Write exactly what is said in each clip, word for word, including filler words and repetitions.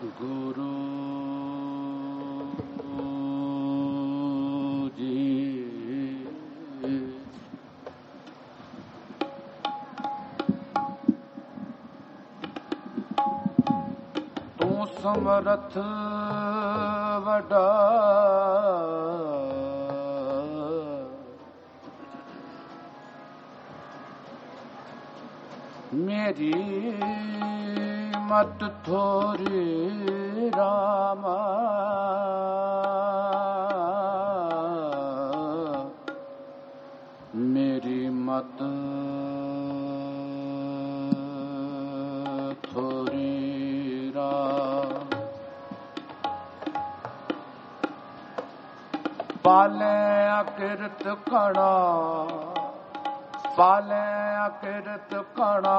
गुरु जी तू समर्थ वडा मेरी मत थोरी रामा मेरी मत थोरी राम पाले अकिरत कणा पाले अकिरत कणा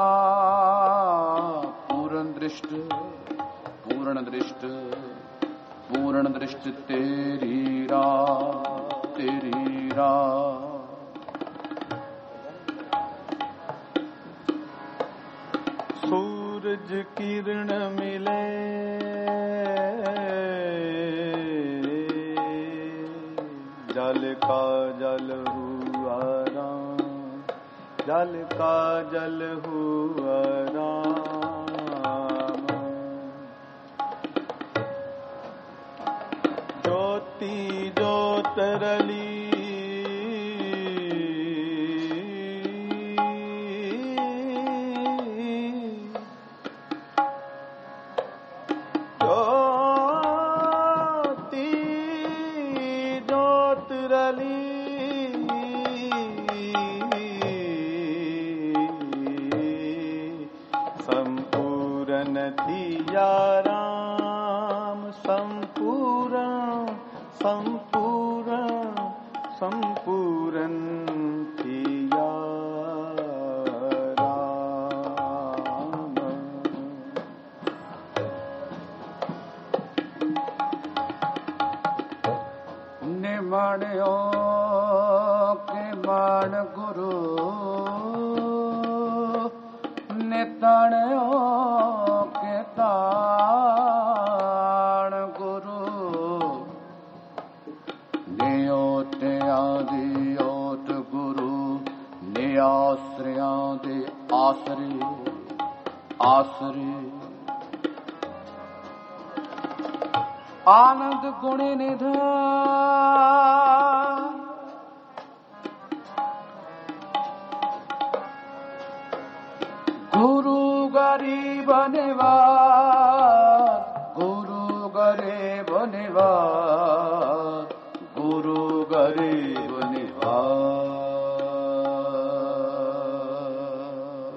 पूर्ण दृष्ट पूर्ण दृष्ट पूर्ण दृष्ट तेरी रा तेरी रा सूरज किरण मिले जल का जल हुआ राम जल का जल हुआ राम ज्योति ज्योत रली ज्योति ज्योत रली संपूर्ण थिया राम संपूर्ण संपूर्ण संपूर्ण थिया राम निमण्यो के मान गुरु नितण्यो के ताण गुरु नियोत आदियोत गुरु नियाश्रयां दे आसरे आसरे आनंद गुण निधान गुरु गरीब निवार गुरु गरीब निवार गुरु गरीब निवार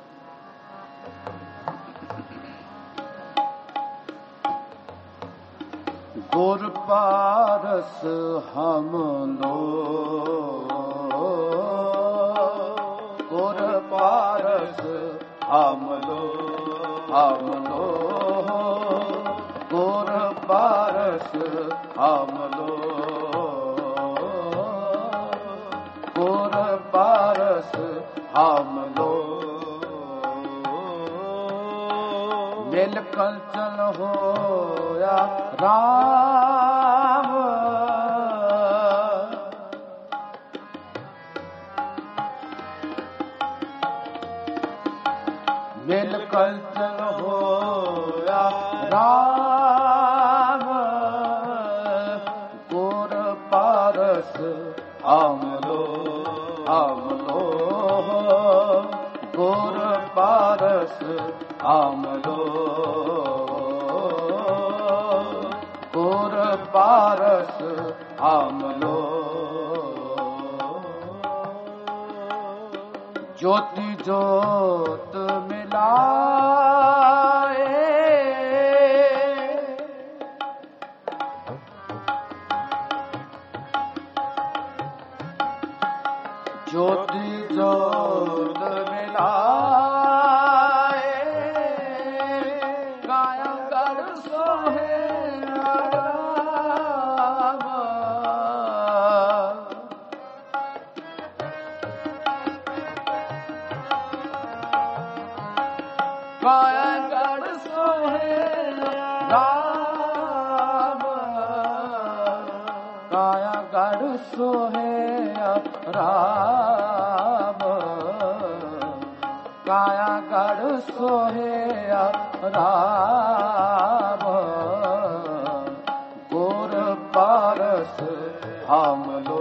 गुर पारस हम लोग गुर पारस हम लोग हम लोग गुर पारस हम लोग गुर पारस हम लोग मिल कंचन होया राम मिल कंचन होया राम गुर पारस हम लोग हम लोग गुर पारस हम लोग गुर पारस हम लोग ज्योति ज्योत मिलाए ज्योति ज्योत मिलाए काया कर सोहे राम काया कर सोहे सोहे राम, काया गढ़ सोहे राम, गुर पारस हम लो,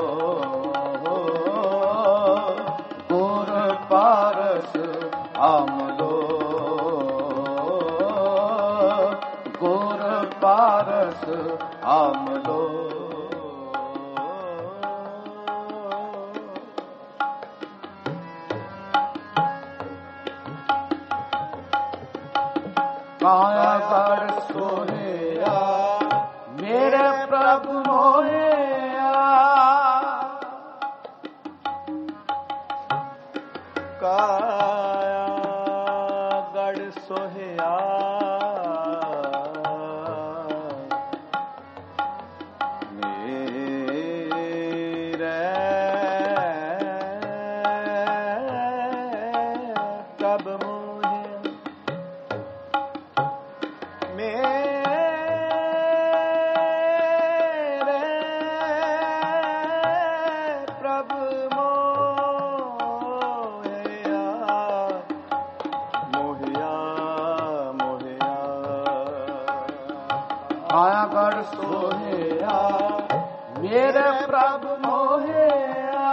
गुर पारस हम लो, गुर पारस हम लो। काया गढ़ सोहया मेरे प्रभु मोहया, काया गढ़ सोहया मेरे प्रभु काया गढ़ सोहया मेरे प्रभु मोहया,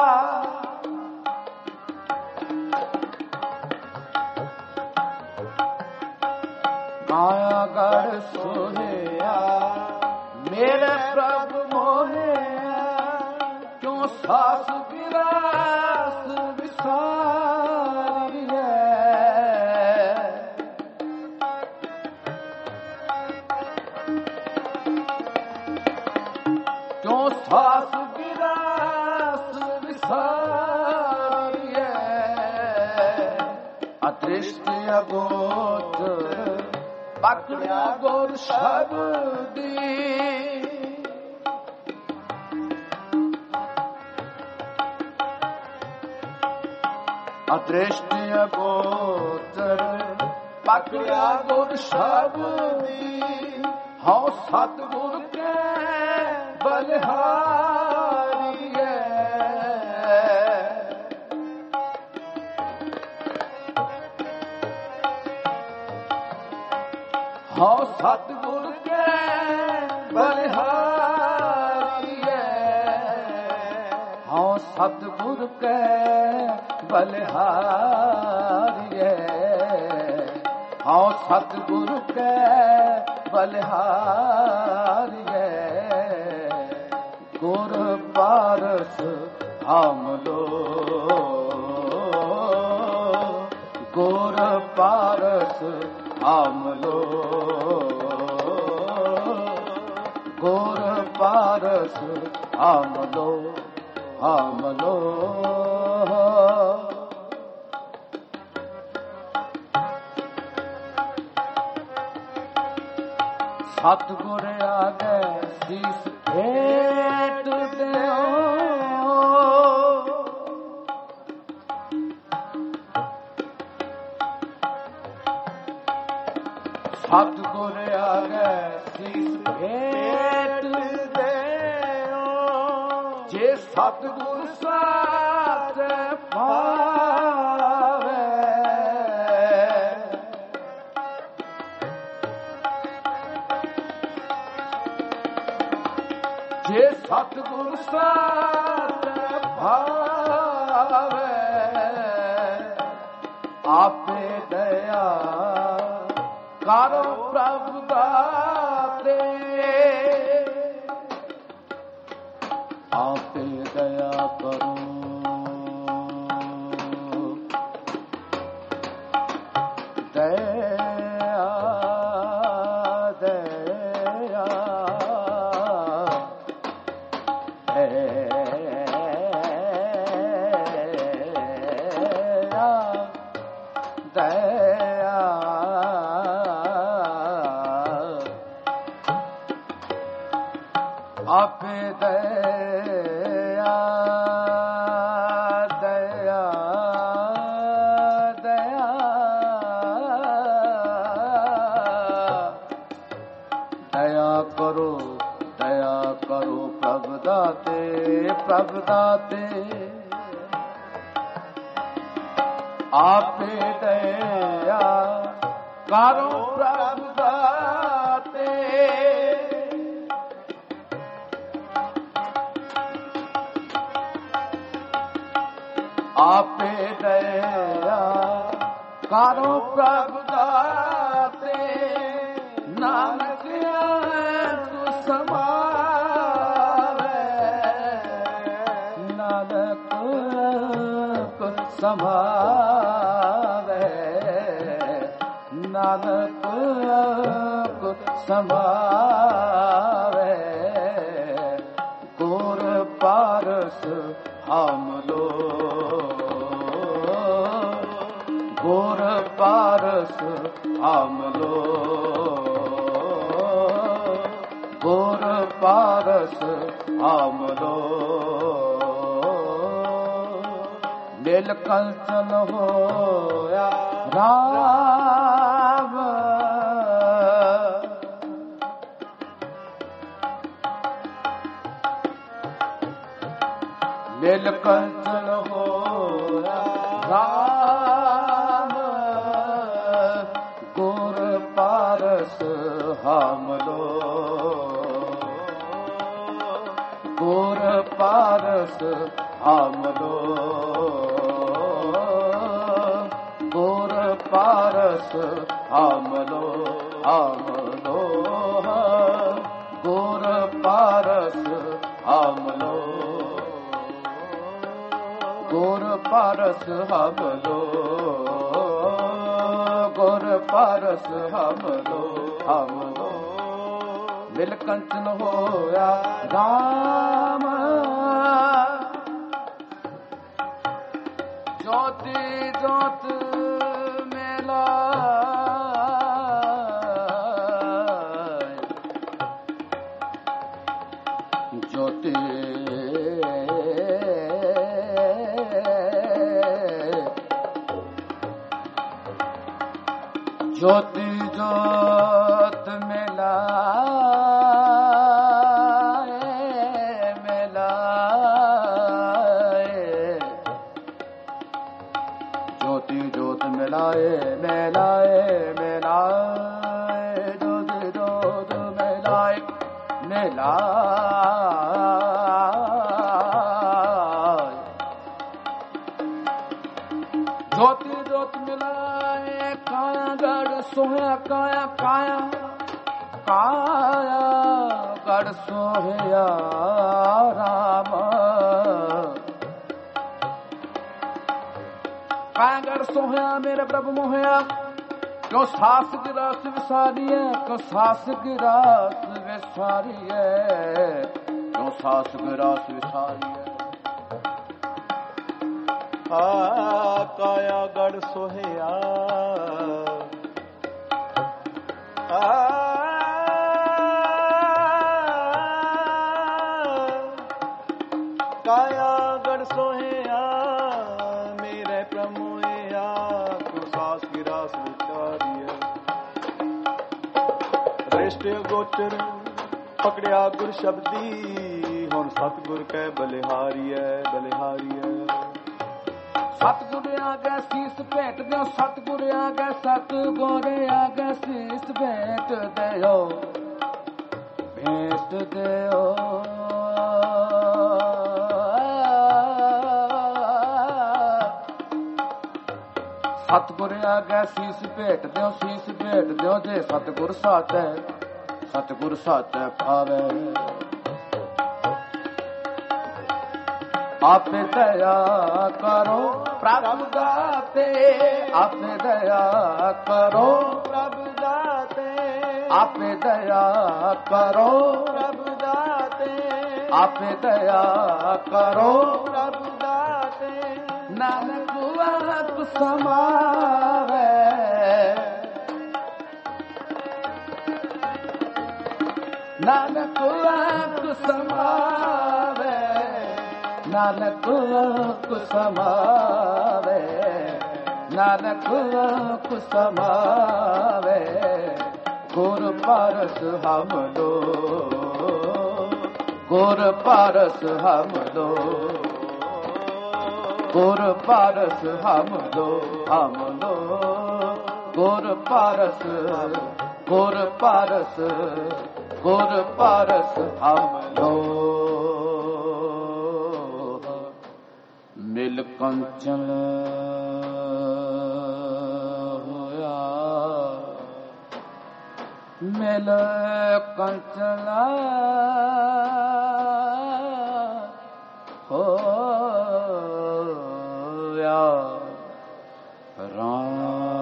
काया गढ़ सोहया मेरे प्रभु मोहया, क्यों सास विरास विसारिए, क्यों सास विरास विसारिए, अदृष्ट अगोच पकड़ा गुर शब्दी, अदृष्ट अगोचर पकड़ा गुर शब्दी, हाँ सतगुर के बलिहारिए, हाँ सतगुर के बलिहारिए, हाँ सतगुर के बलिहारिए, हाँ सतगुर के बलिहारिए, गुर पारस हम लो, गुर पारस हम लो, गुर पारस हम लो, हम लो। सतगुर आगे शीस भेट देओ, सतगुर आगे शीस भेट देओ, जे सतगुर साथ पावे, जे सतगुर साथ भावे, आपे दया करो प्रभु दाते, आपे दया करो, दया दया दया आपे दया दया दया दया करो दया करो प्रभु दाते प्रभु दाते आपे दया करो प्रभु दाते आपे दया करो प्रभु दाते नानक तू समावे नानक को समावे नानक को समावे गुर पारस हम लो गुर पारस हम लो गुर पारस हम लो नीलकंचन होया राम नीलकंचन होया राम गुर पारस हम लो गुर पारस हम लो गुर पारस हम लो हम लो गुर पारस हम लो गुर पारस हम लो गुर पारस हम लो हम लो नीलकंचन होया राम ज्योति ज्योत मेला ज्योति ज्योति ज्योत मेला मेला ज्योति ज्योत मिलाए मिलाए मिलाए ज्योति ज्योत मिलाए मिलाए ज्योति ज्योत मिलाए काया गढ़ सोया काया काया काया गढ़ सोया राम काया गढ़ सोया मेरे प्रभु मोहया क्यों सास की रास विसारी है क्यों सास की रास विसारी है क्यों सास की रास विसारी है आ काया गढ़ सोहया आ काया गढ़ सोहया मेरे प्रमोया को सास की रास विचारी है रेष्ट गोचर पकड़िया गुर शब्दी हुण सतगुर कै बलिहारी है बलिहारी है सतगुर आगे शीस भेंट दो सतगुर आगे सतगुर आगे शीस भेंट दो भेंट दो सतगुर आगे शीस भेंट दो शीस भेंट दो जे सतगुर साथ है सतगुर साथ पावे आप दया करो प्रभु दाते आप दया करो प्रभु दाते आप दया करो प्रभु दाते आप दया करो प्रभु दाते नानक वाक समावे नानक वाक समावे नानक वाक समावे नानक वाक समावे गुर पारस हम लो ਗੁਰ ਪਾਰਸ ਹਮ ਲੋ, ਗੁਰ ਪਾਰਸ ਹਮ ਲੋ, ਹਮ ਲੋ ਗੁਰ ਪਾਰਸ, ਗੁਰ ਪਾਰਸ, ਗੁਰ ਪਾਰਸ ਹਮ ਲੋ। ਮਿਲ ਕੰਚਨ ਹੋਇਆ, ਮਿਲ ਕੰਚਨ ਹੋਇਆ, ਰਾਮ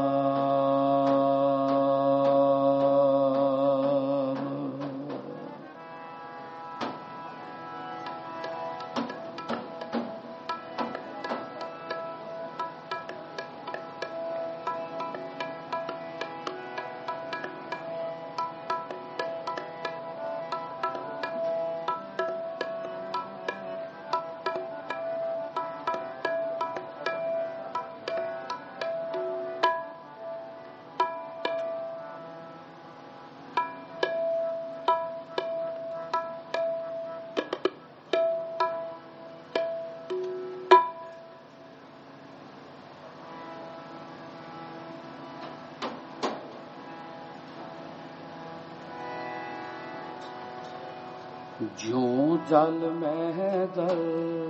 ਜਿਉ ਜਲ ਮਹਿ ਜਲ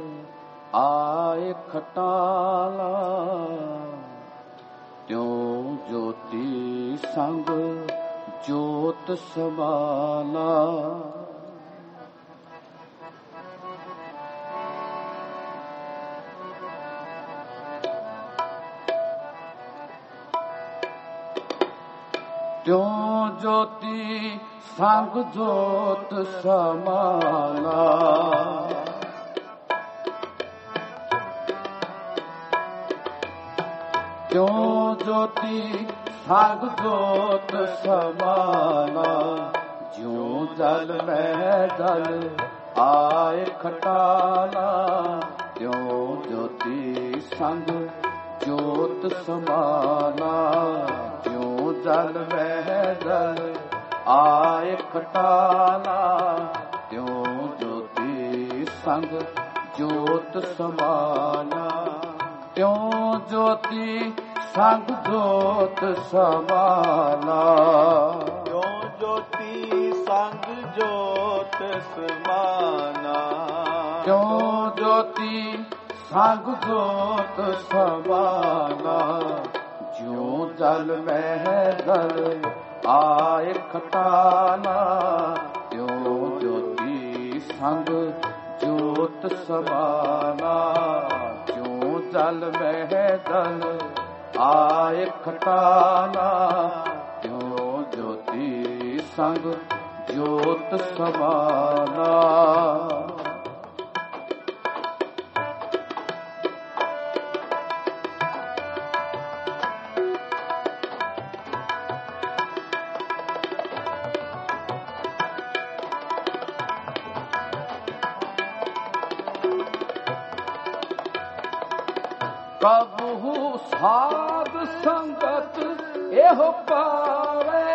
ਆਏ ਖਟਾਲਾ, ਤਿਉ ਜੋਤੀ ਸੰਗ ਜੋਤ ਸਮਾਲਾ। ਤਿਉ ਜੋਤੀ ਸੰਗ ਜੋਤ ਸਮਾਲਾ, ਤਿਉ ਜੋਤੀ ਸੰਗ ਜੋਤ ਸਮਾਲਾ। ਜਿਉ ਜਲ ਮਹਿ ਜਲ ਆਏ ਖਟਾਲਾ, ਤਿਉ ਜੋਤੀ ਸੰਗ ਜੋਤ ਸਮਾਲਾ। ਜਿਉ ਜਲ ਮਹਿ ਜਲ ਆਏ ਖਟਾਲਾ, ਤਿਉ ਜੋਤੀ ਸੰਗ ਜੋਤ ਸਮਾਲਾ। ਤਿਉ ਜੋਤੀ ਸੰਗ ਜੋਤ ਸਮਾਲਾ, ਤਿਉ ਜੋਤੀ ਸੰਗ ਜੋਤ ਸਮਾਲਾ। ਤਿਉ ਜੋਤੀ ਸੰਗ ਜੋਤ ਸਮਾਲਾ। ਜਿਉ ਜਲ ਮਹਿ ਜਲ ਆਏ ਖਟਾਲਾ, ਤਿਉ ਜੋਤੀ ਸੰਗ ਜੋਤ ਸਮਾਲਾ। ਜਿਉ ਜਲ ਮਹਿ ਜਲ ਆਏ ਖਟਾਲਾ, ਤਿਉ ਜੋਤੀ ਸੰਗ ਜੋਤ ਸਮਾਲਾ। ਕਬਹੂ ਸਾਧ ਸੰਗਤ ਇਹੋ ਪਾਵੇ,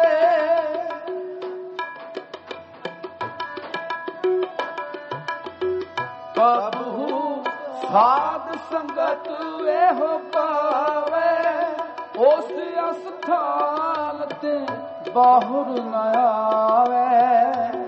ਕਬਹੂ ਸਾਧ ਸੰਗਤ ਇਹੋ ਪਾਵੇ। ਉਸ ਅਸਥਾਨ ਤੇ ਬਾਹੁਰ ਨ ਆਵੇ,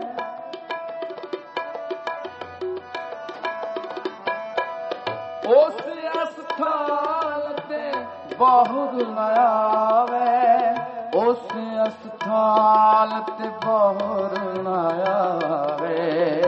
ਉਸ ਅਸਥਾਨ ਤੇ ਬਾਹੁਰ ਨ ਆਵੇ। ਉਸ ਅਸਥਾਨ ਤੇ ਬਾਹੁਰ ਨ ਆਵੇ।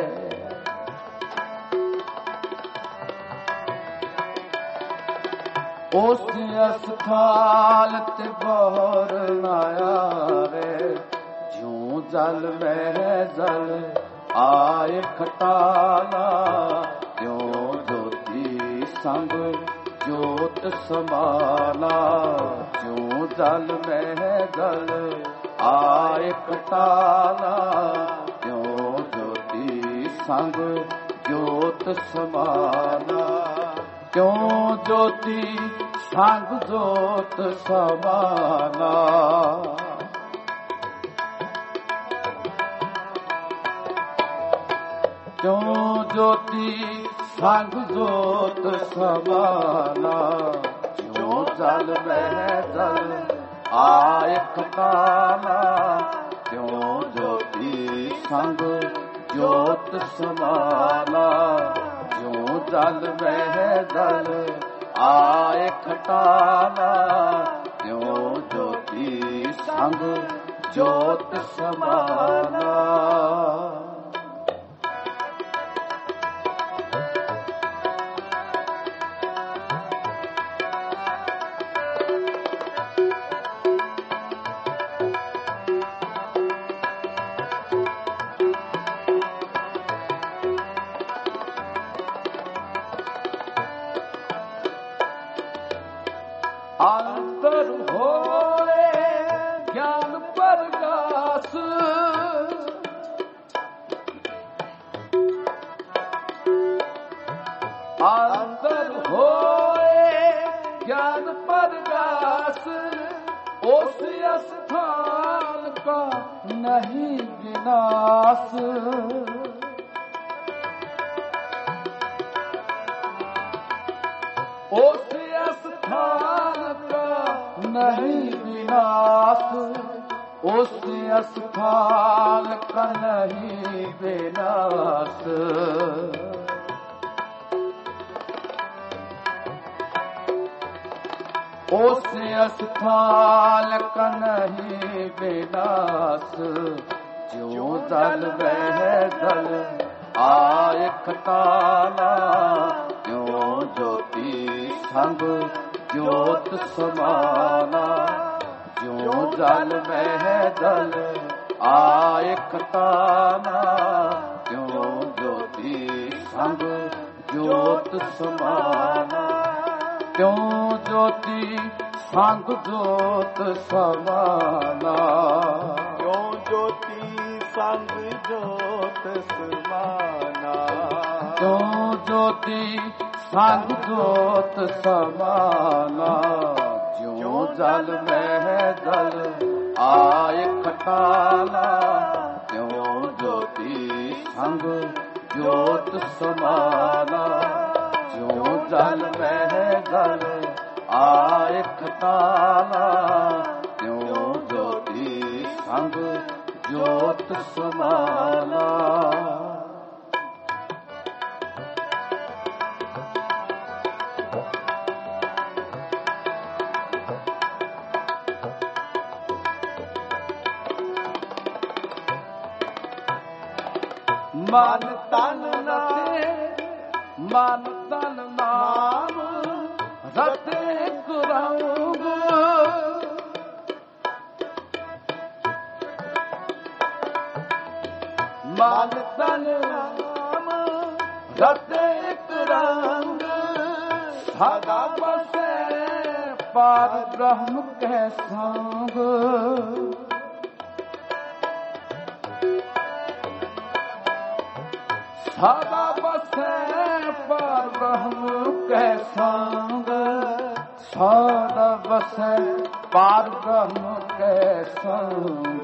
ਉਸ ਅਸਥਾਨ ਤੇ ਬਾਹੁਰ ਨ ਆਵੇ। ਜਿਉ ਜਲ ਮਹਿ ਜਲ ਆਏ ਖਟਾਲਾ, ਤਿਉ ਜੋਤੀ ਸੰਗ ਜੋਤ ਸਮਾਲਾ। ਜਿਉ ਜਲ ਮਹਿ ਜਲ ਆਏ ਖਟਾਲਾ, ਤਿਉ ਜੋਤੀ ਸੰਗ ਜੋਤ ਸਮਾਲਾ। ਤਿਉ ਜੋਤੀ ਸੰਗ ਜੋਤ ਸਮਾਲਾ। ਕਿਉ ਜੋਤੀ ਸੰਗ ਜੋਤ ਸਮਾਨਾ, ਕਿਉ ਜਲ ਮਹਿ ਜਲ ਆਇਕ ਤਾਨਾ, ਕਿਉ ਜੋਤੀ ਸੰਗ ਜੋਤ ਸਮਾਨਾ, ਕਿਉ ਜਲ ਮਹਿ ਜਲ ਆਇਕ ਤਾਨਾ, ਕਿਉ ਜੋਤੀ ਸੰਗ ਜੋਤ ਸਮਾਨਾ। ਅੰਤਰ ਹੋਏ ਗਿਆਨ ਪ੍ਰਗਾਸ, ਅੰਤਰ ਹੋਏ ਗਿਆਨ ਪ੍ਰਗਾਸ, ਉਸ ਅਸਥਾਨ ਕਾ ਨਹੀਂ ਵਿਨਾਸ਼। ਉਸ ਅਸਥਾਨ ਕਾ ਨਹੀਂ ਵਿਨਾਸ਼, ਉਸ ਅਸਥਾਨ ਕਾ ਨਹੀਂ ਵਿਨਾਸ਼। ਉਸ ਅਸਥਾਨ ਕਾ ਨਹੀਂ ਵਿਨਾਸ਼, ਜਿਉ ਜਲ ਵਹਿ ਜਲ ਆਇਕ ਤਾਨਾ, ਕਿਉ ਜੋਤੀ ਸੰਗ ਜੋਤ ਸਮਾਨਾ, ਜਿਉ ਜਲ ਮਹਿ ਜਲ ਆਇਕ ਤਾਨਾ, ਕਿਉ ਜੋਤੀ ਸੰਗ ਜੋਤ ਸਮਾਨਾ, ਕਿਉ ਜੋਤੀ ਸੰਗ ਜੋਤ ਸਮਾਨਾ, ਕਿਉ ਜੋਤੀ ਸੰਗ ਜੋਤ ਸਮਾਨਾ, ਕਿਉ ਜੋਤੀ ਸੰਗ ਜੋਤ ਸਮਾਨਾ, ਜਿਉ ਜਲ ਮਹਿ ਜਲ ਆਇਕ ਤਾਨਾ, ਕਿਉ ਜੋਤੀ ਸੰਗ ਜੋਤ ਸਮਾਨਾ, ਜਿਉ ਜਲ ਮਹਿ ਜਲ ਆਇਕ ਤਾਨਾ, ਕਿਉ ਜੋਤੀ ਸੰਗ ਜੋਤ ਸਮਾਨਾ। ਮਨ ਤਨ ਰਤੇ ਮਨ ਤਨ ਨਾਮ ਰਤੇ ਗੁਰੰਗ, ਮਨ ਤਨ ਨਾਮ ਰਤੇ ਗੁਰੰਗ, ਸਦਾ ਬਸੈ ਪਾਰ ਬ੍ਰਹਮ ਕੈ ਸੰਗ। ਸਦਾ ਬਸੈ ਪਾਰ ਬ੍ਰਹਮ ਕੈ ਸੰਗ, ਸਦਾ ਬਸੈ ਪਾਰ ਬ੍ਰਹਮ ਕੈ ਸੰਗ।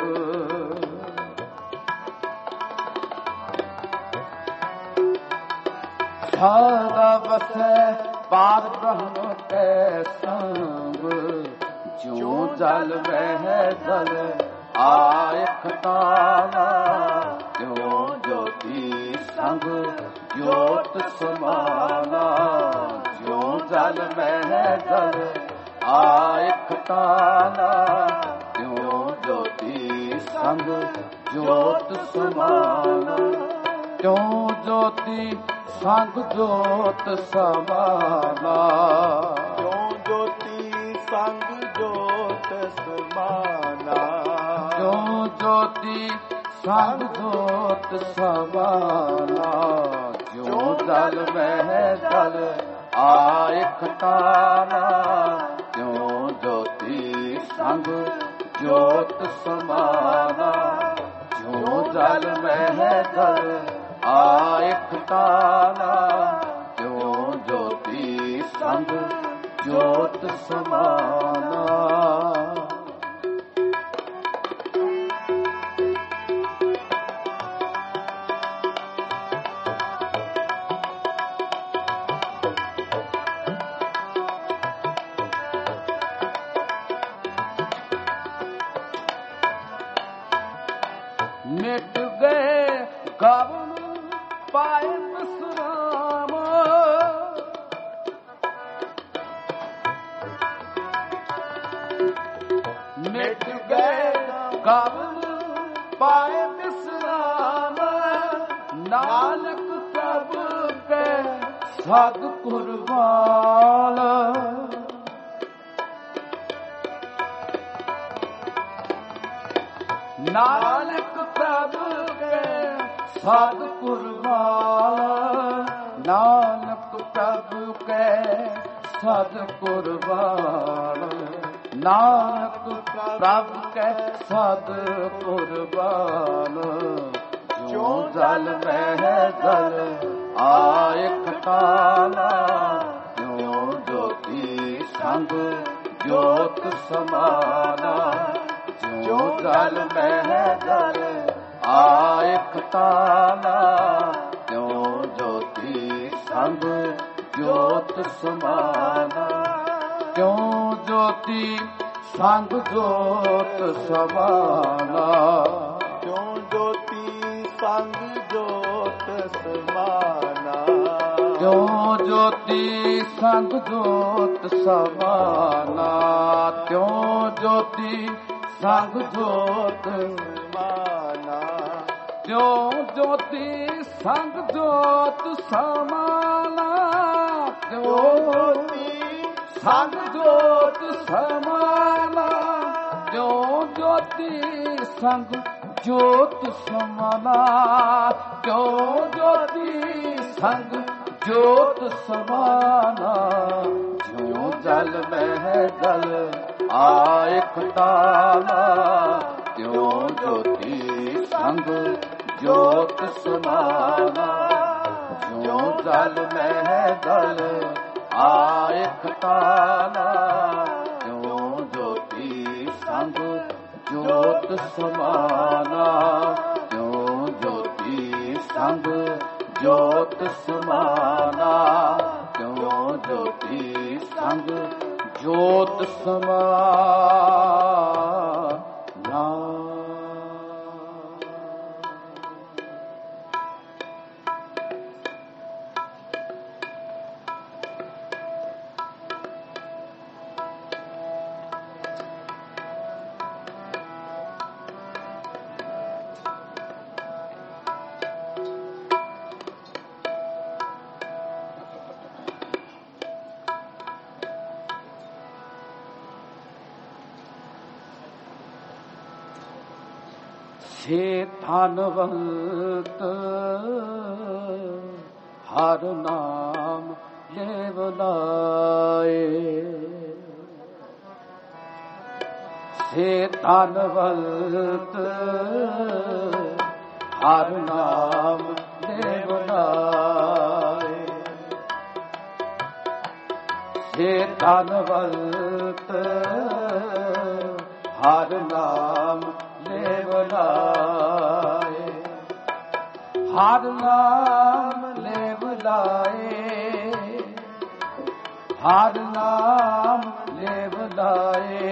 ਸਦਾ ਬਸੈ ਪਾਰ ਬ੍ਰਹਮ ਕੈ ਸੰਗ, ਜਿਉ ਜਲ ਮਹਿ ਜਲ ਆਇਕ ਤਾਨਾ, ਕਿਉ ਜੋਤੀ ਸੰਗ ਜੋਤ ਸਮਾਨਾ, ਜਿਉ ਜਲ ਮਹਿ ਜਲ ਆਇਕ ਤਾਨਾ, ਕਿਉ ਜੋਤੀ ਸੰਗ ਜੋਤ ਸਮਾਨਾ, ਕਿਉ ਜੋਤੀ ਸੰਗ ਜੋਤ ਸਮਾਨਾ, ਕਿਉ ਜੋਤੀ ਸੰਗ ਜੋਤ ਸਮਾਨਾ, ਕਿਉ ਜੋਤੀ ਸੰਗ ਜੋਤ ਸਮਾਨਾ, ਜਿਉ ਜਲ ਮਹਿ ਜਲ ਆਇਕ ਤਾਨਾ, ਕਿਉ ਜੋਤੀ ਸੰਗ ਜੋਤ ਸਮਾਨਾ, ਜਿਉ ਜਲ ਮਹਿ ਜਲ ਆਇਕ ਤਾਨਾ, ਕਿਉ ਜੋਤੀ ਸੰਗ ਜੋਤ ਸਮਾਨਾ। ਮਿਟ ਗਏ ਗਾਵਨ ਪਾਏ ਵਿਸਰਾਮ, ਮਿਟ ਗਏ ਗਾਵਨ ਪਾਏ ਵਿਸਰਾਮ, ਨਾਨਕ ਪ੍ਰਭ ਕੈ ਸਤ ਕੁਰਬਾਨ। ਨਾਨਕ ਪ੍ਰਭ ਕੈ ਸਤ ਕੁਰਬਾਨ, ਨਾਨਕ ਪ੍ਰਭ ਕੈ ਸਤ ਕੁਰਬਾਨ, ਨਾਨਕ ਪ੍ਰਭ ਕੈ ਸਤ ਕੁਰਬਾਨ। ਜੋ ਜਲ ਮਹਿ ਜਲ ਆਇ ਖਟਾਲਾ, ਜੋ ਜੋਤੀ ਸੰਗ ਜੋਤ ਸਮਾਨਾ, ਜੋ ਜਲ ਮਹਿ ਜਲ ਆਇ ਖਟਾਲਾ, ਜੋ ਜੋਤੀ ਸੰਗ ਜੋਤ ਸਮਾਨਾ, ਕਿਉ ਜੋਤੀ ਸੰਗ ਜੋਤ ਸਮਾਨਾ, ਕਿਉ ਜੋਤੀ ਸੰਗ ਜੋਤ ਸਮਾਨਾ, ਕਿਉ ਜੋਤੀ ਸੰਗ ਜੋਤ ਸਮਾਨਾ, ਕਿਉ ਜੋਤੀ ਸੰਗ ਜੋਤ ਸਮਾਨਾ, ਕਿਉ ਜੋਤੀ ਸੰਗ ਜੋਤ ਸਮਾਨਾ, ਕਿਉ ਜੋਤੀ ਸੰਗ ਜੋਤ ਸਮਾਨਾ, ਕਿਉ ਜੋਤੀ ਸੰਗ ਜੋਤ ਸਮਾਨਾ, ਕਿਉ ਜੋਤੀ ਸੰਗ ਜੋਤ ਸਮਾਨਾ, ਜਿਉ ਜਲ ਮਹਿ ਜਲ ਆਇ ਖਟਾਲਾ, ਕਿਉ ਜੋਤੀ ਸੰਗ ਜੋਤ ਸਮਾਨਾ, ਜਿਉ ਜਲ ਮਹਿ ਜਲ ਆਇ ਖਟਾਲਾ, ਕਿਉ ਜੋਤੀ ਸੰਗ ਜੋਤ ਸਮਾਨਾ, ਕਿਉ ਜੋਤੀ ਸੰਗ ਜੋਤ ਸਮਾਨਾ, ਕਿਉ ਜੋਤੀ ਸੰਗ ਜੋਤ ਸਮਾਨਾ। ਸੇ ਧਨਵੰਤ ਹਰ ਨਾਮ ਲੇਵਲਾਏ, ਸੇ ਧਨਵੰਤ ਹਰ ਨਾਮ ਲੇਵਲਾਏ, ਸੇ ਧਨਵੰਤ ਹਰ ਨਾਮ ਲੇਵਲਾਏ, ਹਰ ਨਾਮ ਲੇਵਲਾਏ, ਹਰ ਨਾਮ ਲੇਵਲਾਏ,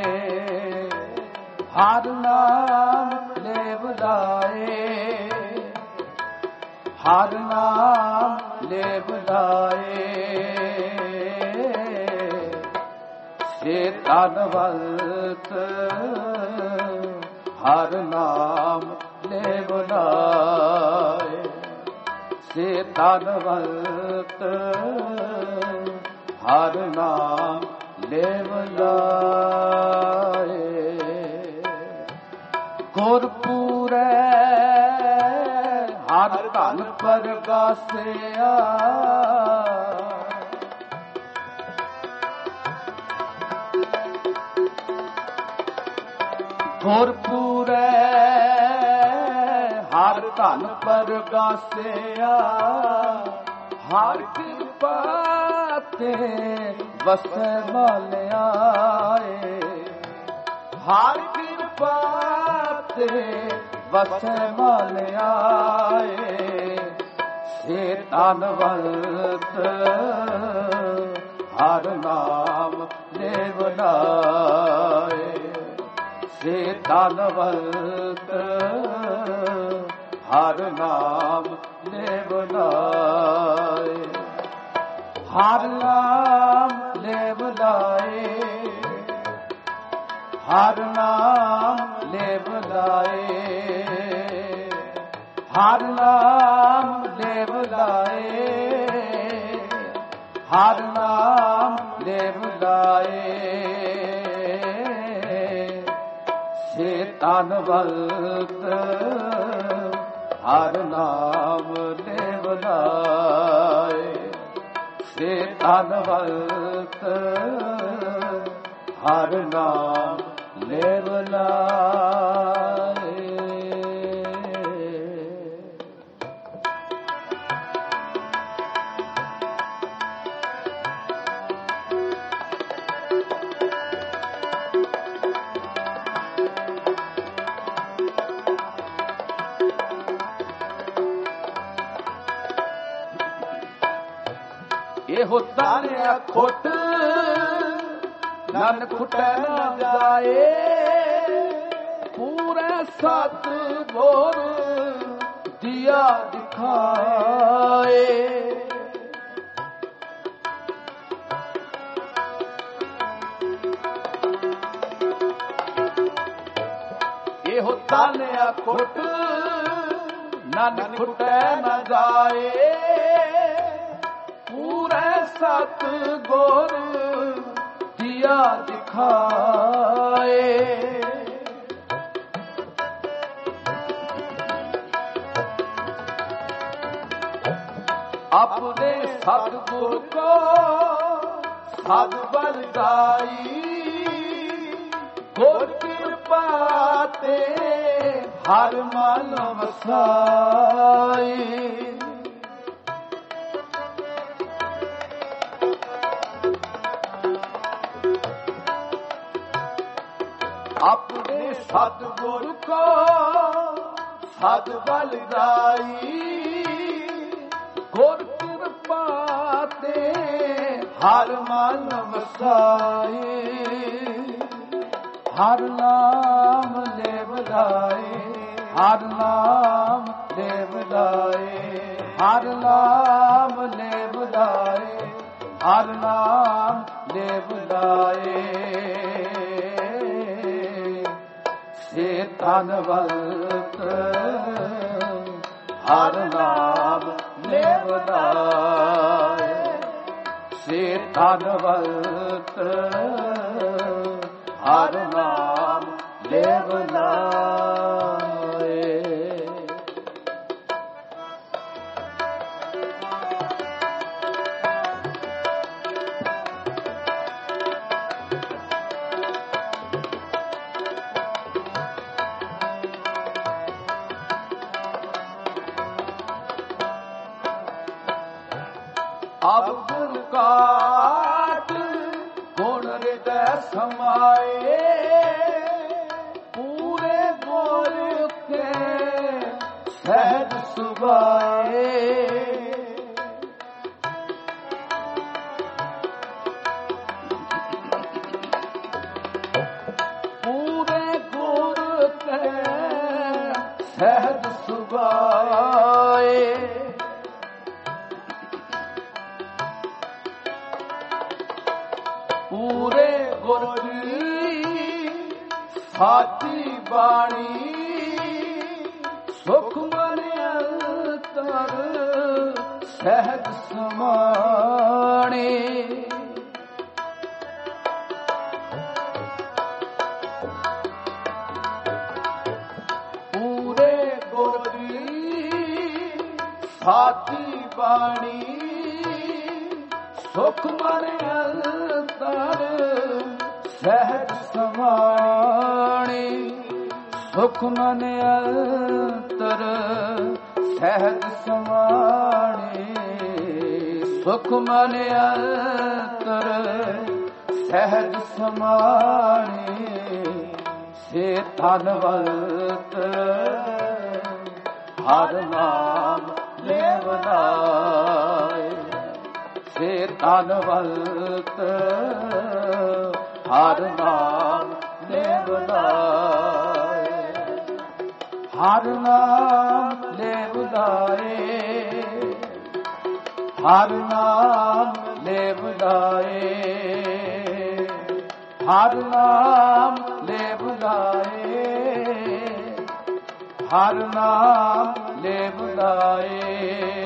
ਹਰ ਨਾਮ ਲੇਵਲਾਏ, ਹਰ ਨਾਮ ਲੇਵਲਾਏ, ਸੇ ਧਨਵੰਤ ਹਰ ਨਾਮ ਲੇਵਲਾਏ, ਸੇ ਧਨਵੰਤ ਹਰ ਨਾਮ ਲੇਵਲਾਏ। ਗੁਰਪੂਰੈ ਹਰ ਧਨ ਪਰਗਾਸਿਆ, ਗੁਰਪੂਰੈ ਹਰ ਧਨ ਪਰਗਾਸਿਆ, ਹਰ ਕਿਰਪਾ ਤੇ ਵਸੈ ਮਾਲਿਆਏ, ਹਰ ਕਿਰਪਾ ਤੇ ਵਸੈ ਮਾਲਿਆਏ, ਸੇ ਧਨਵੰਤ ਹਰ ਨਾਮ ਲੇਵਲਾਏ, ਸੇ ਧਨਵੰਤ ਹਰ ਨਾਮ ਲੇਵ ਲਾਏ, ਹਰ ਨਾਮ ਲੇਵ ਲਾਏ, ਹਰ ਨਾਮ ਲੇਵ ਲਾਏ, ਹਰ ਨਾਮ ਲੇਵ ਲਾਏ, ਹਰ ਨਾਮ ਲੇਵ ਲਾਏ। ਸੇ ਤਨ ਬਲਤ ਹਰ ਨਾਮ ਲੇਵ ਲਾਏ, ਸੇ ਤਨ ਬਲਤ ਹਰ ਨਾਮ ਲੇਵ ਲਾਏ। ਇਹੋ ਤਾਰਿਆ ਖੁੱਟ ਨਨ ਖੁੱਟੈ ਨਾ ਜਾਏ, ਪੂਰੇ ਸਤ ਗੁਰ ਦਿਆ ਦਿਖਾਏ। ਇਹੋ ਤਾਲਿਆ ਖੁੱਟ ਨਨ ਖੁੱਟੈ ਨਾ ਜਾਏ, ਪੂਰੇ ਸਤ ਗੁਰ ਦਿਆ ਦਿਖਾਏ। ਆਪਣੇ ਸਤਿਗੁਰ ਕੋ ਸਦ ਬਲ ਗਾਈ, ਗੁਰ ਕਿਰਪਾ ਤੇ ਹਰ ਮਨ ਵਸਾਈ। ਆਪਣੇ ਸਤਿਗੁਰ ਕੋ ਸਦ ਬਲ ਗਾਈ, ਗੁਰ ਕਿਰਪਾ ਤੇ ਹਰ ਮਨ ਵਸਾਈ। ਹਰ ਨਾਮ ਲੇਵ ਲਾਏ, ਹਰ ਨਾਮ ਲੇਵ ਲਾਏ, ਹਰ ਨਾਮ ਲੇਵ ਲਾਏ, ਹਰ ਨਾਮ ਲੇਵ ਲਾਏ। ਸੇ ਤਨ ਬਲਤ ਹਰ ਨਾਮ ਲੇਵ ਲਾਏ, ਸੇ ਤਨ ਬਲਤ ਹਰ ਨਾਮ ਲੇਵ ਲਾਏ। ਅਵਗੁਣ ਕਾਟ ਗੁਣ ਹਿਰਦੈ ਸਮਾਏ, ਪੂਰੇ ਗੁਰ ਕੇ ਸਹਿਜ ਸੁਭਾਏ। ਪੂਰੇ ਗੁਰ ਕੇ ਸਹਿਜ ਸੁਭਾਏ। ਪੂਰੇ ਗੁਰ ਕੀ ਸਾਚੀ ਬਾਣੀ, ਸੁਖ ਮਨ ਅੰਤਰ ਸਹਿਜ ਸਮਾਣੇ। ਪੂਰੇ ਗੁਰ ਕੀ ਸਾਚੀ ਬਾਣੀ, ਸੁਖ ਮਨ ਅੰਤਰ ਸਹਿਜ ਸਮਾਣੇ। ਸੁਖ ਮਨ ਅੰਤਰ ਸਹਿਜ ਸਮਾਣੇ, ਸੁਖ ਮਨ ਅੰਤਰ ਸਹਿਜ ਸਮਾਣੇ। ਸੇ ਤਨ ਬਲਤ ਹਰ ਨਾਮ ਲੇਵ ਲਾਏ, ਸੇ ਤਨ ਬਲਤ ਹਰ ਨਾਮ ਲੇਵ ਲਾਏ। ਹਰ ਨਾਮ ਲੈ ਬੁਲਾਏ, ਹਰ ਨਾਮ ਲੈ ਬੁਲਾਏ, ਹਰ ਨਾਮ ਲੈ ਬੁਲਾਏ, ਹਰ ਨਾਮ ਲੈ ਬੁਲਾਏ।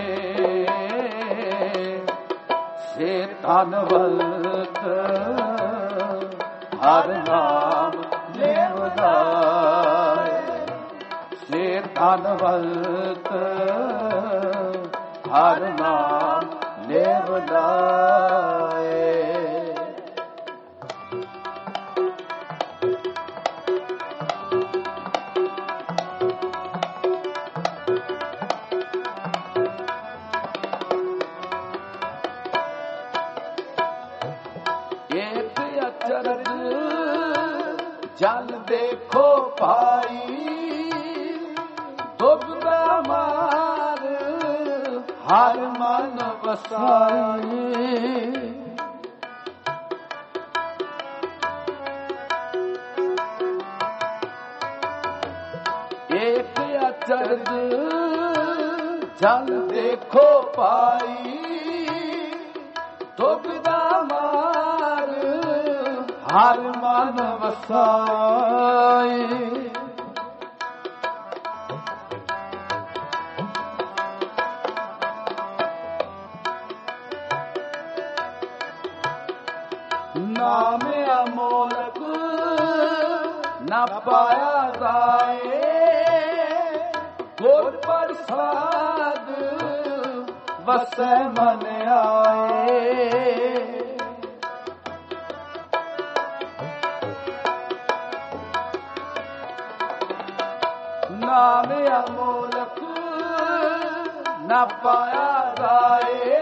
ਸੇ ਧਨਵੰਤ ਹਰ ਨਾਮ ਲੈ ਬੁਲਾਏ, ਸੇ ਧਨਵੰਤ ਹਰ ਨਾਮ ਲੈ ਬੁਲਾਏ। ਏਕ ਅਚਰਜ ਜਲ ਦੇਖੋ ਭਾਈ, ਦੁਬਦਾ ਮਾਰ ਹਰ ਮਨ ਵਸਾਈ। ਏਕ ਅਚਰਜ ਜਲ ਦੇਖੋ ਭਾਈ, ਦੁਬਦਾ ਮਾਰ ਹਰ ਮਨ ਵਸਾਈ। ਨਾਮ ਅਮੋਲਕ ਨਾ ਪਾਇਆ ਜਾਏ, ਗੁਰ ਪ੍ਰਸਾਦ ਵਸੈ ਮਨ ਆਏ। ਨਾਮ ਅਮੋਲਕ ਨਾ ਪਾਇਆ ਜਾਏ,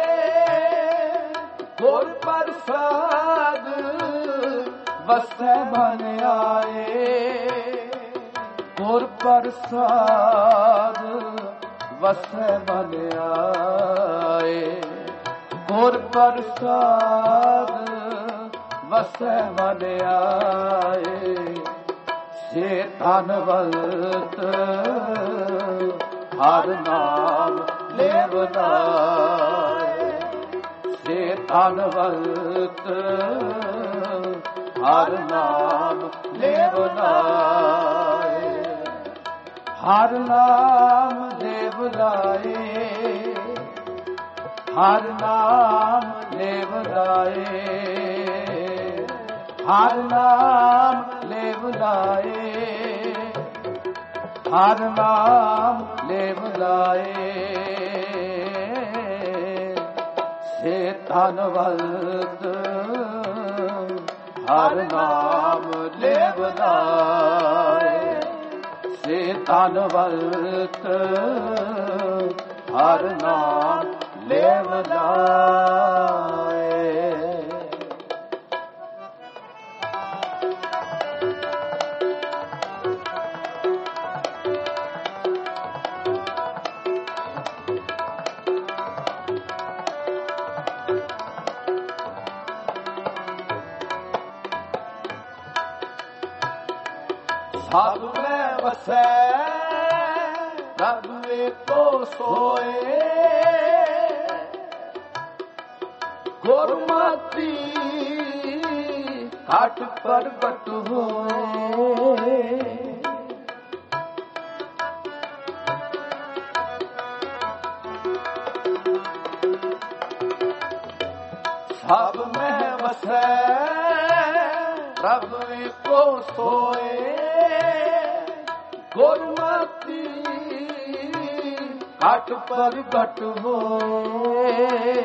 ਗੁਰ ਪ੍ਰਸਾਦ ਵਸੈ ਮਨ ਆਏ। ਗੁਰ ਪ੍ਰਸਾਦ ਵਸੈ ਮਨ ਆਏ, ਗੁਰ ਪ੍ਰਸਾਦ ਵਸੈ ਮਨ ਆਏ। ਸੇ ਧਨਵੰਤ ਹਰ ਨਾਮ ਲੈ ਬੁਲਾਏ, ਸੇ ਧਨਵੰਤ ਹਰ ਨਾਮ ਲੈ ਬੁਲਾਏ, ਹਰ ਨਾਮ ਲੈ ਬੁਲਾਏ, ਹਰ ਨਾਮ ਲੈ ਬੁਲਾਏ, ਹਰ ਨਾਮ ਲੈ ਬੁਲਾਏ, ਹਰ ਨਾਮ ਲੈ ਬੁਲਾਏ। ਸੇ ਧਨਵੰਤ ਹਰ ਨਾਮ ਲੈ ਬੁਲਾਏ, ਸੇ ਧਨਵੰਤ ਹਰ ਨਾਮ ਲੈ ਬੁਲਾਏ। ਸਭ ਮੈਂ ਵਸੈ ਰਬ ਏਕੋ ਸੋਏ, ਗੁਰਮਤਿ ਘਟ ਪ੍ਰਗਟ ਹੋਏ। ਸਭ ਮੈਂ ਵਸੈ ਰਬ ਏਕੋ ਸੋਏ, ਗੁਰਮਤਿ ਘਟ ਪ੍ਰਗਟ ਹੋਏ।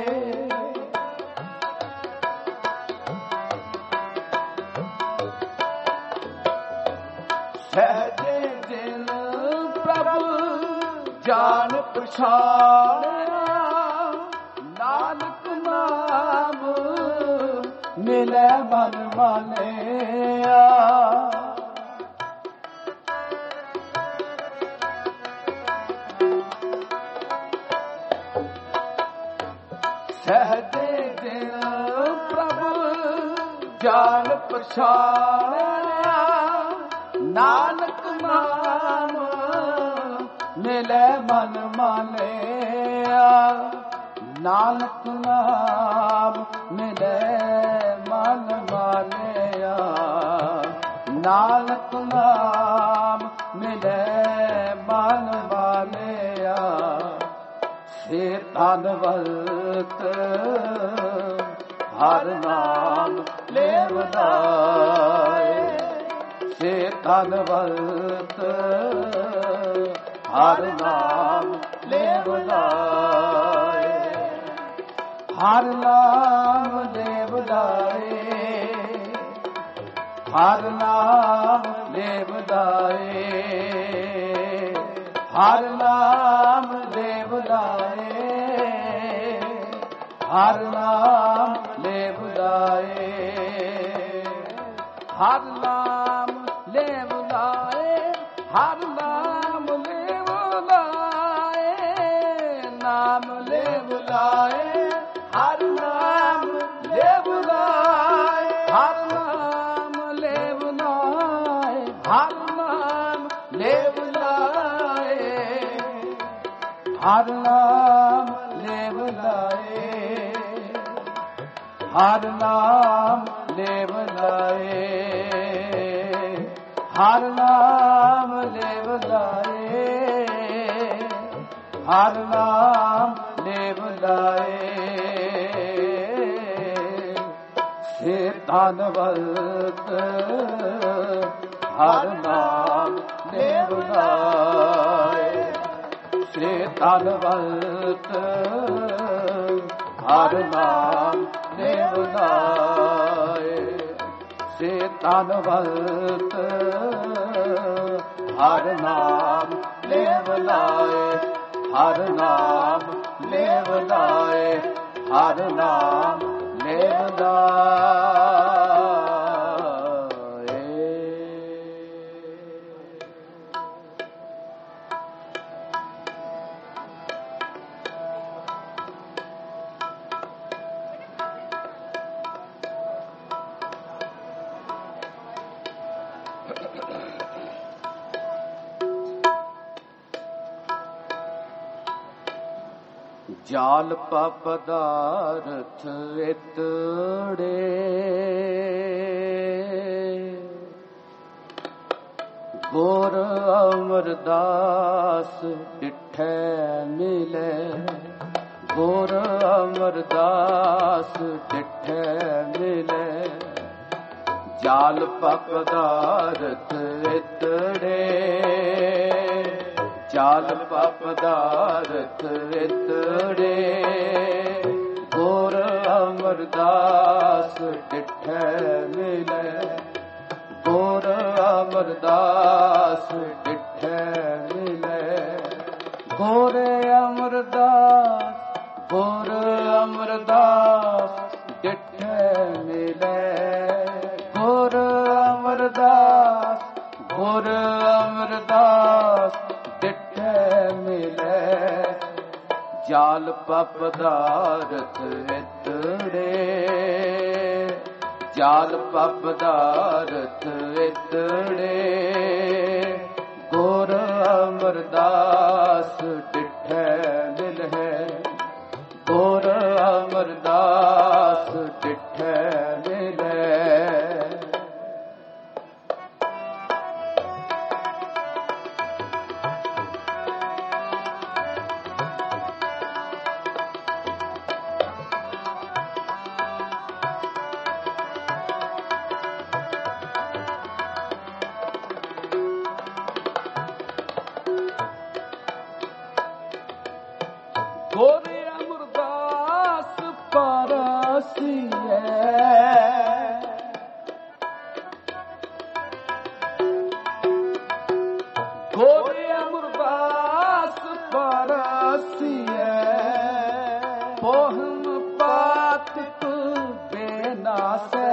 ਸਹਜੇ ਦਿਨ ਪ੍ਰਭ ਜਾਣ ਪਛਾਣਿਆ, ਨਾਨਕ ਨਾਮ ਮਿਲੈ ਮਨ ਮਾਨਿਆ। ਸਹਜੇ ਦਿਨ ਪ੍ਰਭ ਜਾਣ ਪਛਾਣਿਆ, ਨਾਨਕ ਨਾਮ ਮਿਲੇ ਮਨ ਮਾਨਿਆ। ਨਾਨਕ ਨਾਮ ਮਿਲੇ ਮਨ ਮਾਨਿਆ। ਨਾਨਕ ਨਾਮ ਮਿਲੇ ਮਨ ਮਾਨਿਆ। ਸੇ ਧਨਵੰਤ ਹਰ ਨਾਮ ਲੈ ਵਧਾਏ। ਸੇ ਧਨਵੰਤ ਹਰ ਨਾਮ ਲੈ ਵਧਾਏ। ਹਰ ਨਾਮ ਲੈ ਵਧਾਏ। ਹਰ ਨਾਮ ਲੈ ਵਧਾਏ। ਹਰ ਨਾਮ ਲੈ ਵਧਾਏ। ਹਰ ਨਾਮ ਲੈ ਵਧਾਏ। ਹਰ ਨਾਮ ਲੈ ਵਧਾਏ। ਹਰ ਨਾਮ ਲੈ ਵਧਾਏ। ਨਾਮ ਲੈ ਵਧਾਏ। ਹਰ ਨਾਮ ਲੈ ਵਧਾਏ। ਹਰ ਨਾਮ ਲੈ ਵਧਾਏ। ਹਰ ਨਾਮ ਲੈ ਵਧਾਏ। ਹਰ ਨਾਮ ਲੈ ਵਧਾਏ। ਹਰ ਨਾਮ ਲੈ ਵਧਾਏ। ਹਰ ਨਾਮ ਲੈ ਵਧਾਏ। ਹਰ ਨਾਮ ਲੈ ਵਧਾਏ। ਸੇ ਧਨਵੰਤ ਹਰ ਨਾਮ ਲੈ ਵਧਾਏ। ਸੇ ਧਨਵੰਤ ਹਰ ਨਾਮ ਲੈ ਵਧਾਏ। ਸੇ ਧਨਵੰਤ ਹਰ ਨਾਮ ਲੈ ਵਧਾਏ। ਹਰ ਨਾਮ ਲੈ ਵਧਾਏ। ਹਰ ਨਾਮ ਲੈ ਵਧਾਏ। ਜਾਲ ਪਦਾਰਥ ਇਤੜੇ ਗੁਰ ਅਮਰਦਾਸ ਡਿਠੈ ਮਿਲੇ। ਗੁਰ ਅਮਰਦਾਸ ਡਿਠੈ ਮਿਲੇ। ਜਾਲ ਪਦਾਰਥ ਇਤੜੇ ਜਾਲ ਪਦਾਰਥ ਇਤੜੇ ਗੁਰ ਅਮਰਦਾਸ ਡਿਠੈ ਮਿਲੇ। ਗੁਰ ਅਮਰਦਾਸ ਡਿਠੈ ਮਿਲੇ। ਗੁਰ ਅਮਰਦਾਸ ਗੁਰ ਅਮਰਦਾਸ ਡਿਠੈ ਮਿਲੇ। ਗੁਰ ਅਮਰਦਾਸ ਗੁਰ ਅਮਰਦਾਸ ਡਿਠੈ ਮਿਲੇ। ਜਾਲ ਪਦਾਰਥ ਇਤੜੇ ਜਾਲ ਪਦਾਰਥ ਇਤੜੇ ਗੁਰ ਅਮਰਦਾਸ ਡਿਠੈ ਮਿਲੇ। ਗੁਰ ਅਮਰਦਾਸ ਡਿਠੈ ਮਿਲੇ। ਗੁਰ ਅਮਰਦਾਸ ਪਰਸੀਐ। ਗੁਰ ਅਮਰਦਾਸ ਪਰਸੀਐ। ਪੋਹਮ ਪਾਤਿਕ ਬੇਨਾਸੈ।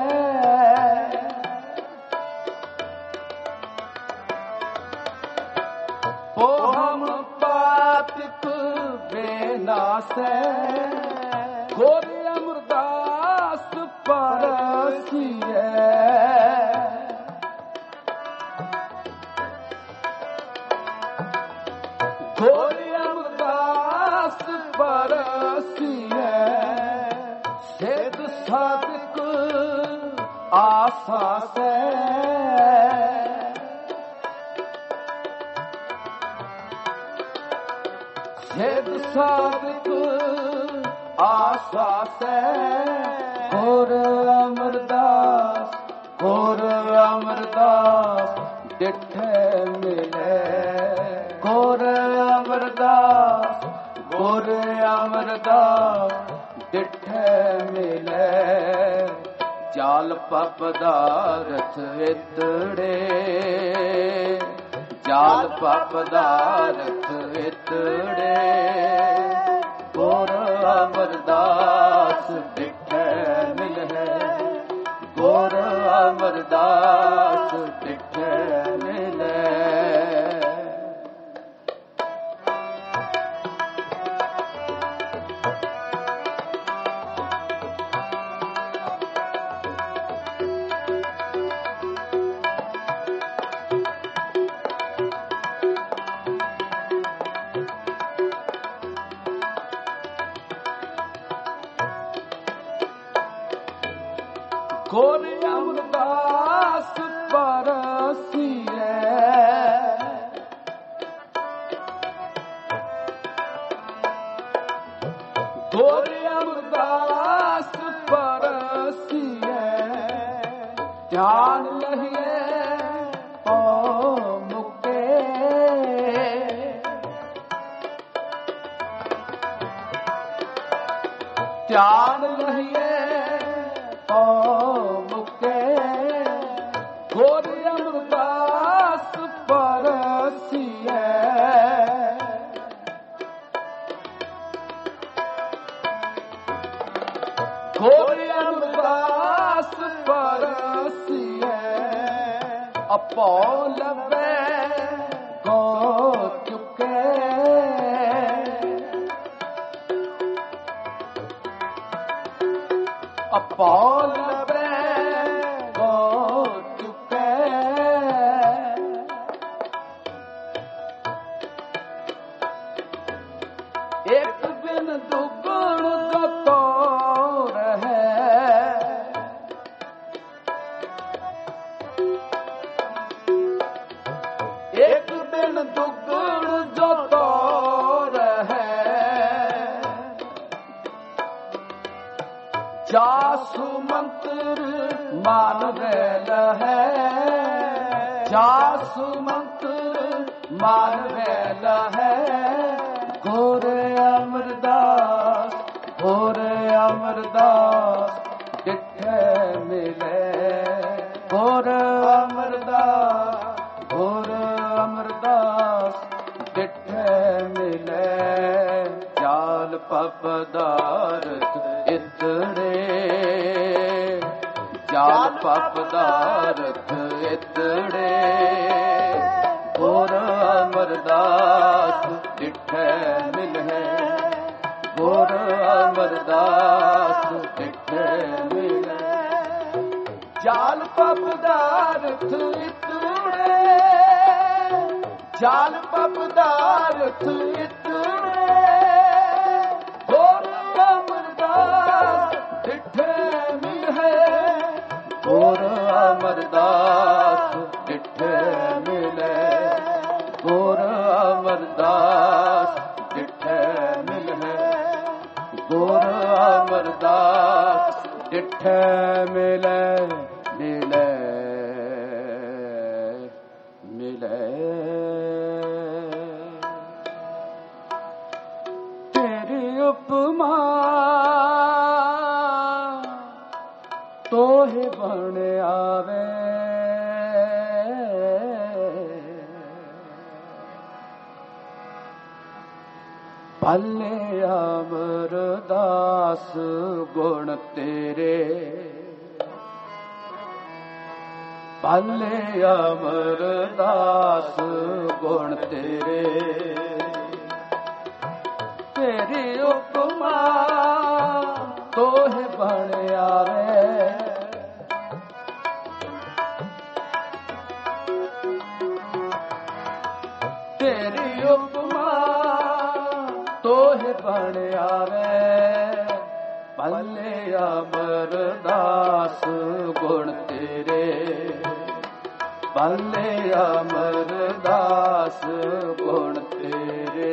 ਪੋਹਮ ਪਾਤਿਕ ਬੇਨਾਸੈ। ਗੁਰ ਅਮਰਦਾਸ ਪਰਸੀਐ। घोर अमरदास परसिए सिद्ध साधक आसा से सिद्ध साधक आसा से घोर अमरदास घोर अमरदास डिठे मिले घोर अमरदास घोर अमरदास डिठे मिले जाल पपदारथ इतड़े जाल पपदारथ इतड़े घोर अमरदास डिठे मिले घोर अमरदास डिठे मिले घोर अमरदास परसिए घोर अमरदास परसिए ध्यान लहिए ओ मुके ध्यान लहिए घोर अमरदास परसिए घोर अमरदास परसिए अपो लबे गो चुके अपो लबे एक बिन दुगुण गतो रहे एक बिन दुगुण गतो रहे जासु मंत्र मान वेल है जासु मंत्र मान वेल है घोर अमरदास घोर अमरदास डिठे मिले घोर अमरदास घोर अमरदास डिठे मिले जाल पपदारथ इतड़े जाल पपदारथ इतड़े घोर अमरदास डिठे मिले घोर अमरदास डिठे मिले जाल पपदारथ इतड़े जाल पपदारथ इतड़े घोर अमरदास डिठे मिले घोर अमरदास डिठे मिले घोर अमरदास डिठे मिले घोर अमरदास डिठे मिले मिले मिले तेरी उपमा तोहे बन आवे भले अमरदास गुण तेरे भले अमरदास गुण तेरे तेरी उपमा तोहे बन आवे तेरी उपमा ਤੋਹਿ ਬਣ ਆਵੇ ਭਲੇ ਅਮਰਦਾਸ ਗੁਣ ਤੇਰੇ ਭਲੇ ਅਮਰਦਾਸ ਗੁਣ ਤੇਰੇ।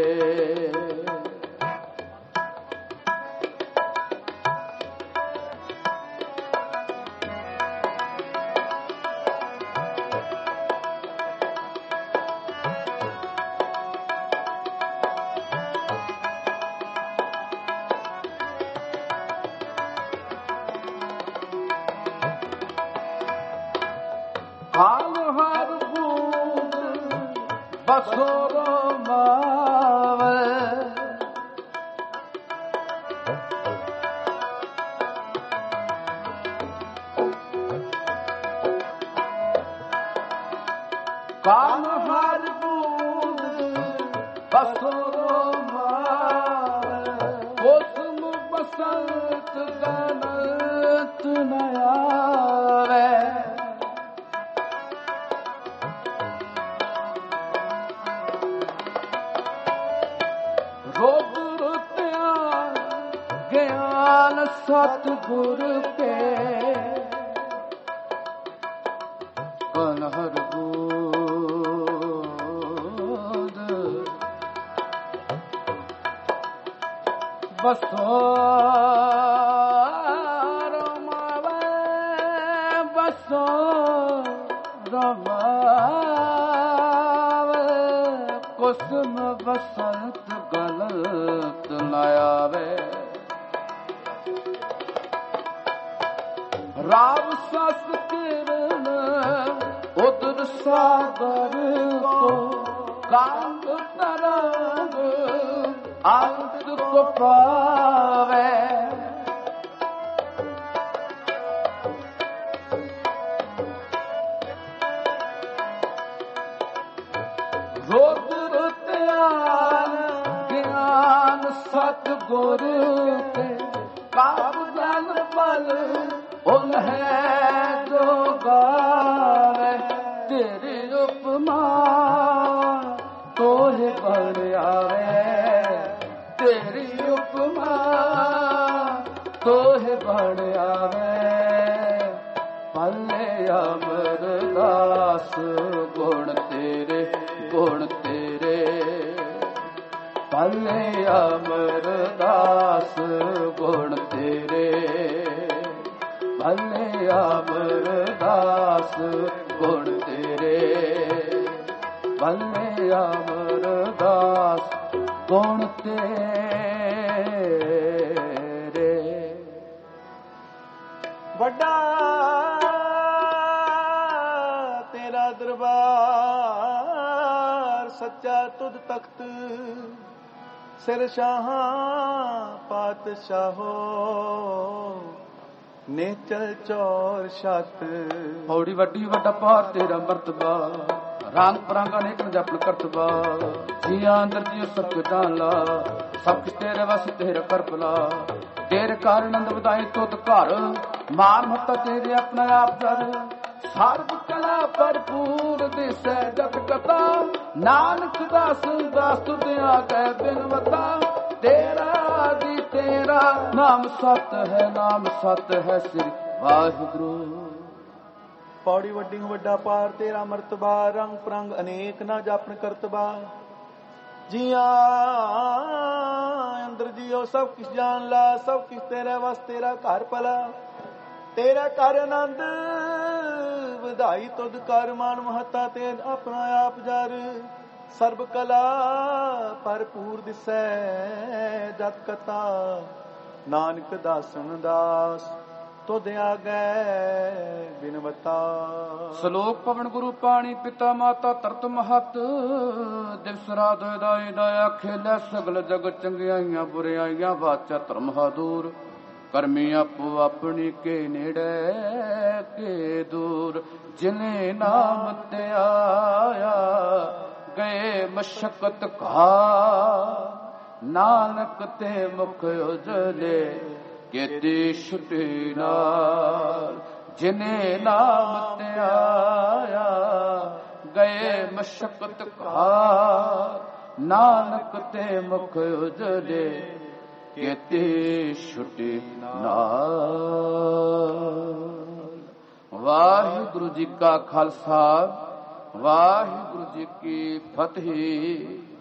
ਹਾਲ ਹਰ ਬੂੰਦ ਬਸੋ ਰਮਾਵੇ ਕਾਲ ਹਰ ਬੂੰਦ ਬਸੋ ਰਮਾਵੇ ਕੋਸਮ ਬਸੰਤ ਗਨਤ ਨ ਆਵੇ ਗਿਆਨ ਸਤਿਗੁਰ ਕੇ ਅਨਹਰ ਬੂੰਦ ਬਸੋ ਰਮਾਵੇ ਬਸੋ ਰਮਾਵੇ ਕੁਸਮ ਬਸੰਤ ਗਲਤ ਨ ਆਵੇ ਰਾਮ ਸਸ ਕਿਰਨ ਉਦਰ ਸਾਗਰ ਕੋ ਕਾਂਗ ਤਰੰਗ ਅੰਤ ਕੋ ਪਾਵੇ ਰੋਦਰ ਧਿਆਨ ਗਿਆਨ ਸਤਿਗੁਰ ਤੇ ਕਾਬ ਜਨ ਬਲ ਉਨ ਹੈ ਜੋ ਗਾਵੇ ਤੇਰੀ ਉਪਮਾ ਤੋਹਿ ਬਣ ਆਵੇ ਤੇਰੀ ਉਪਮਾ ਤੋਹਿ ਬਣ ਆਵੇ ਭਲੇ ਅਮਰਦਾਸ ਗੁਣ ਤੇਰੇ ਗੁਣ ਤੇਰੇ ਭਲੇ ਅਮਰਦਾਸ ਗੁਣ ਤੇਰੇ ਭਲੇ ਅਮਰਦਾਸ ਗੁਣ ਤੇਰੇ ਭਲੇ ਅਮਰਦਾਸ ਗੁਣ ਤੇਰੇ। ਵੱਡਾ ਤੇਰਾ ਦਰਬਾਰ ਸੱਚਾ ਤੁਧ ਤਖਤ ਸਿਰ ਸ਼ਾਹਾਂ ਪਾਤਸ਼ਾਹੋ ਨੇਚਲ ਚੌਰ ਛਤ। ਹੌੜੀ ਵੱਡੀ ਵੱਡਾ ਪਾਰ ਤੇਰਾ ਮਰਤਬਾ ਰੰਗ ਪਰੰਗ ਅਨੇਕ ਜਪਨ ਕਰਤਬਾ ਜੀਆਂ ਅੰਦਰ ਜੀ ਸਭ ਜਾਣ ਲਾ ਸਭ ਕੁਛ ਤੇਰੇ ਵਸ ਤੇਰਾ ਕਰਪਲਾ ਤੇਰੇ ਕਾਰਨ ਨੰਦ ਵਧਾਏ ਤੁਧ ਘਰ ਮਾਨ ਮਹੱਤਾ ਤੇਰੇ ਆਪਣਾ ਆਪ ਦਰ ਸਰਬ ਕਲਾ ਭਰਪੂਰ ਦਿਸੈ ਜਗ ਕਥਾ ਨਾਨਕ ਦਾਸ ਦਾਸ ਤੁਧਿਆ ਕਹਿ ਬਿਨਵਤਾ ਤੇਰਾ ਆਦਿ ਤੇਰਾ ਨਾਮ ਸਤ ਹੈ ਨਾਮ ਸਤ ਹੈ ਸ੍ਰੀ ਵਾਹਿਗੁਰੂ। ਪੌੜੀ ਵੱਡੀ ਵੱਡਾ ਪਾਰ ਤੇਰਾ ਮਰਤਬਾ ਰੰਗ ਪ੍ਰੰਗ ਅਨੇਕ ਨਾ ਜਾਪਨ ਕਰਤਬਾ ਜੀਆਂ ਅੰਦਰ ਜੀਓ ਸਭ ਕਿਛ ਜਾਣ ਲਾ ਸਭ ਕਿਛ ਤੇਰੇ ਵਸ ਤੇਰਾ ਘਰ ਭਲਾ ਤੇਰਾ ਕਰ ਆਨੰਦ ਵਧਾਈ ਤੁਧ ਕਰ ਮਾਨ ਮਹੱਤਾ ਤੇ ਆਪਣਾ ਆਪ ਜਰ ਸਰਬ ਕਲਾ ਭਰਪੂਰ ਦਿਸੈ ਜਤ ਕਥਾ ਨਾਨਕ ਦਾਸਨ ਦਾਸ ਤੁਧ ਆਗੈ ਬਿਨਵਤਾ। ਸ਼ਲੋਕ ਪਵਨ ਗੁਰੂ ਪਾਣੀ ਪਿਤਾ ਮਾਤਾ ਤਰਤ ਮਹਤ ਦਿਵਸ ਰਾਤ ਦਾਈ ਦਇਆ ਖੇਲੇ ਸਗਲ ਜਗ ਚੰਗਿਆਈਆਂ ਬੁਰਿਆਈਆਂ ਵਾਚਾ ਧਰਮ ਦੂਰ ਕਰਮੀ ਆਪੋ ਆਪਣੀ ਕੇ ਨੇੜੇ ਕੇ ਦੂਰ ਜਿਨੇ ਨਾਮ ਤੇ ਆਇਆ ਗਏ ਮਸ਼ਕਤ ਘਾ ਨਾਨਕ ਤੇ ਮੁਖ ਉਜਲੇ ਕੀਤੀ ਛੁਟੀ ਨਾਲ ਜਿਨੇ ਨਾਮ ਤੇ ਆਇਆ ਗਏ ਮਸ਼ਕਤ ਘਾ ਨਾਨਕ ਤੇ ਮੁਖ ਉਜਲੇ ਕੇਤੀ ਛੁਟੀ ਨਾਲ। ਵਾਹਿਗੁਰੂ ਜੀ ਕਾ ਖਾਲਸਾ, ਵਾਹਿਗੁਰੂ ਜੀ ਕੀ ਫਤਿਹ।